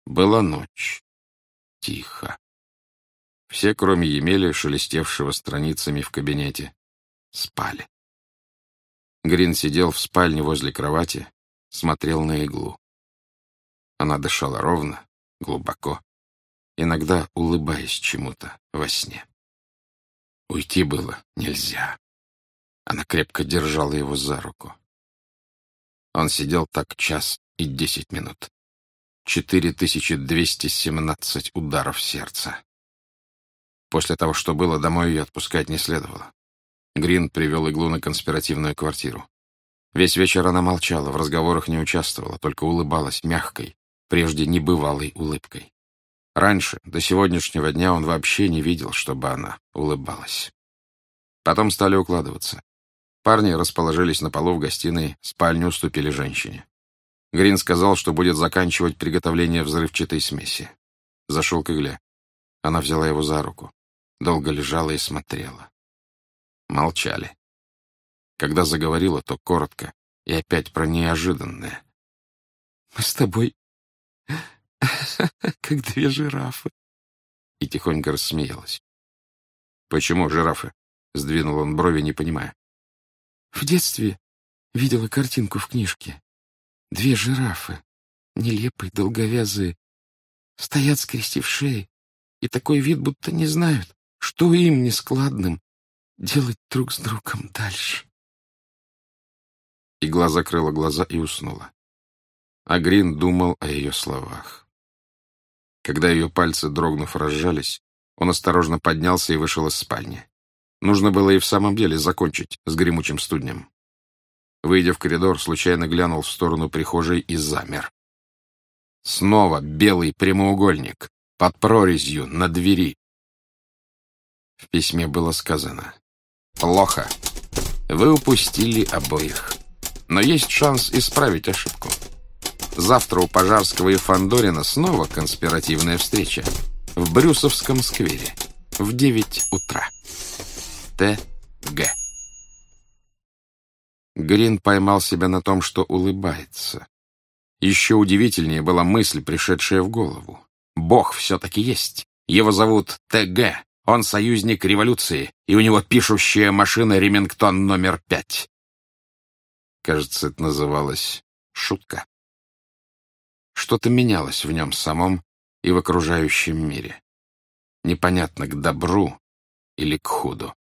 Была ночь. Тихо. Все, кроме Емеля, шелестевшего страницами в кабинете, спали. Грин сидел в спальне возле кровати, смотрел на иглу. Она дышала ровно, глубоко, иногда улыбаясь чему-то во сне. Уйти было нельзя. Она крепко держала его за руку. Он сидел так 1:10. 4217 ударов сердца. После того, что было, домой ее отпускать не следовало. Грин привел иглу на конспиративную квартиру. Весь вечер она молчала, в разговорах не участвовала, только улыбалась мягкой, прежде небывалой улыбкой. Раньше, до сегодняшнего дня, он вообще не видел, чтобы она улыбалась. Потом стали укладываться. Парни расположились на полу в гостиной, спальню уступили женщине. Грин сказал, что будет заканчивать приготовление взрывчатой смеси. Зашел к игле. Она взяла его за руку. Долго лежала и смотрела. Молчали. Когда заговорила, то коротко и опять про неожиданное. «Мы с тобой как две жирафы». И тихонько рассмеялась. «Почему жирафы?» — сдвинул он брови, не понимая. «В детстве видела картинку в книжке. Две жирафы, нелепые, долговязые, стоят, скрестив шеи, и такой вид, будто не знают, что им, нескладным, делать друг с другом дальше». Игла закрыла глаза и уснула. А Грин думал о ее словах. Когда ее пальцы, дрогнув, разжались, он осторожно поднялся и вышел из спальни. Нужно было и в самом деле закончить с гремучим студнем. Выйдя в коридор, случайно глянул в сторону прихожей и замер. Снова белый прямоугольник под прорезью на двери. В письме было сказано: «Плохо. Вы упустили обоих. Но есть шанс исправить ошибку. Завтра у Пожарского и Фандорина снова конспиративная встреча в Брюсовском сквере в 9 утра. Т.Г.» Грин поймал себя на том, что улыбается. Еще удивительнее была мысль, пришедшая в голову. Бог все-таки есть. Его зовут Т.Г. Он союзник революции, и у него пишущая машина Ремингтон номер 5. Кажется, это называлось шутка. Что-то менялось в нем самом и в окружающем мире. Непонятно, к добру или к худу.